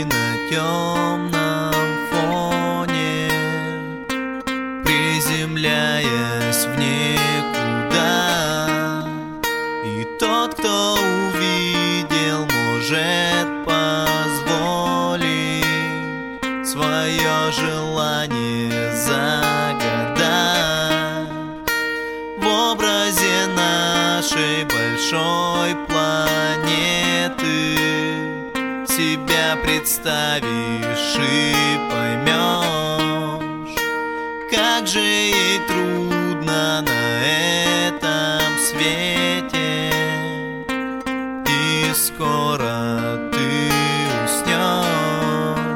на темном фоне, приземляясь в никуда. И тот, кто увидел, может позволить свое желание загадать в образе нашей большой планеты. Себя представишь и поймешь, как же ей трудно на этом свете. И скоро ты уснешь.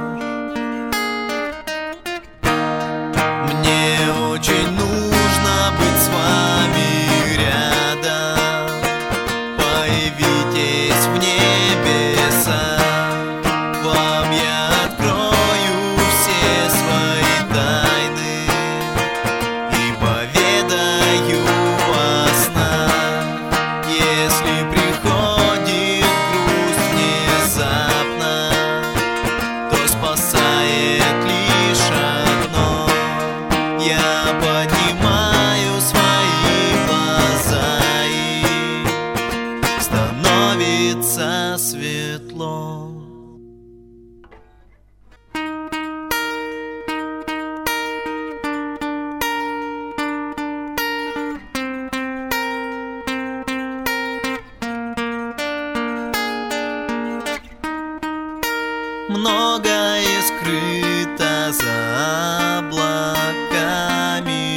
Мне очень нужно быть с вами рядом. Появитесь в небесах, вам я открою все свои тайны и поведаю о снах. Если приходит грусть внезапно, то спасает лишь одно: я поднимаю свои глаза, и становится светло. Многое скрыто за облаками,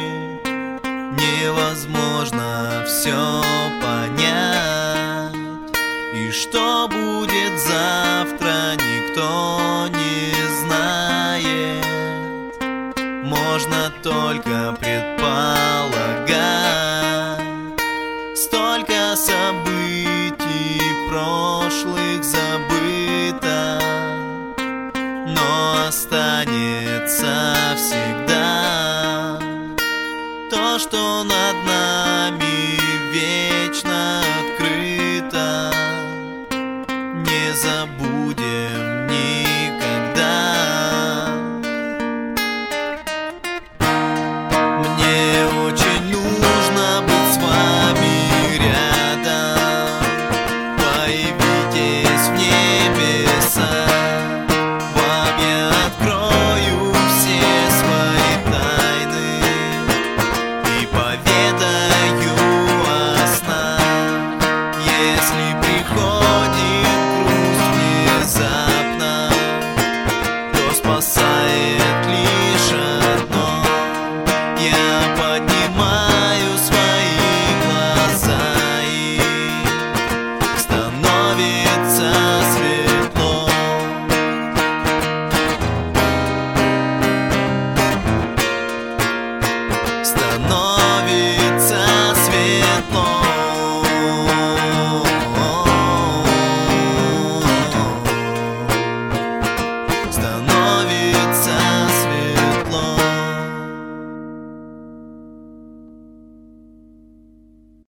невозможно все понять. И что будет завтра, никто не знает. Можно только предполагать. Столько событий прошлых забыто, но останется всегда то, что над нами